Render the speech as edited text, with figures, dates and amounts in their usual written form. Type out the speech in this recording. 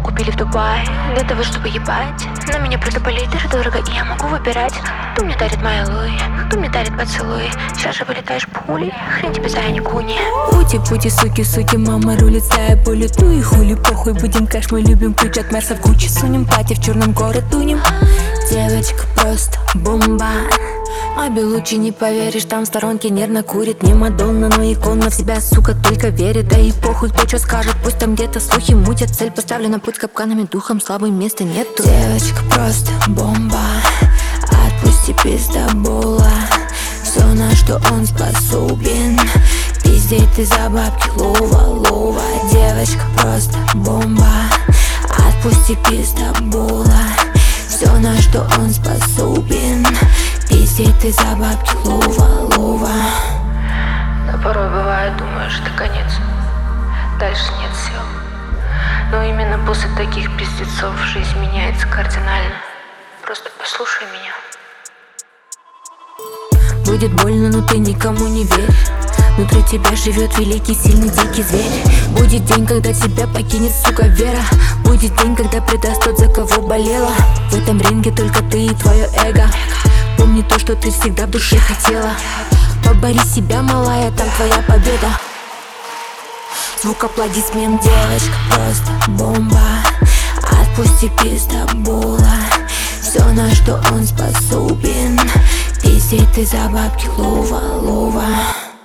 купили в Дубае для того, чтобы ебать. Но меня просто полетишь дорого, и я могу выбирать. Кто мне дарит мои луи, кто мне дарит поцелуи. Сейчас же вылетаешь пулей, хрен тебе за Аникуни. Пути, суки, мама рулит, стая по лету и хули похуй. Будем кэш, мы любим ключ от Марса в Гуччи сунем. Пати в черном город тунем. Девочка просто бомба. Обе лучи не поверишь, там в сторонке нервно курит. Не Мадонна, но икона в себя, сука, только верит. Да и похуй, кто что скажет, пусть там где-то слухи мутят. Цель поставлена, путь капканами, духом слабым места нету. Девочка просто бомба, отпусти пиздобола. Все, на что он способен, пиздеть ты за бабки, лова. Девочка просто бомба, отпусти пиздобола. Все, на что он способен, пиздеть ты за бабки, лова. Но порой бывает, думаешь, это конец, дальше нет сил. Но именно после таких пиздецов жизнь меняется кардинально. Просто послушай меня. Будет больно, но ты никому не верь. Внутри тебя живет великий, сильный, дикий зверь. Будет день, когда тебя покинет, сука, вера. Будет день, когда предаст тот, за кого болела. В этом ринге только ты и твое эго. Помни то, что ты всегда в душе хотела. Побори себя, малая, там твоя победа. Звук аплодисмент. Девочка просто бомба, отпусти пиздобола. Все, на что он способен, пиздеть ты за бабки, лова.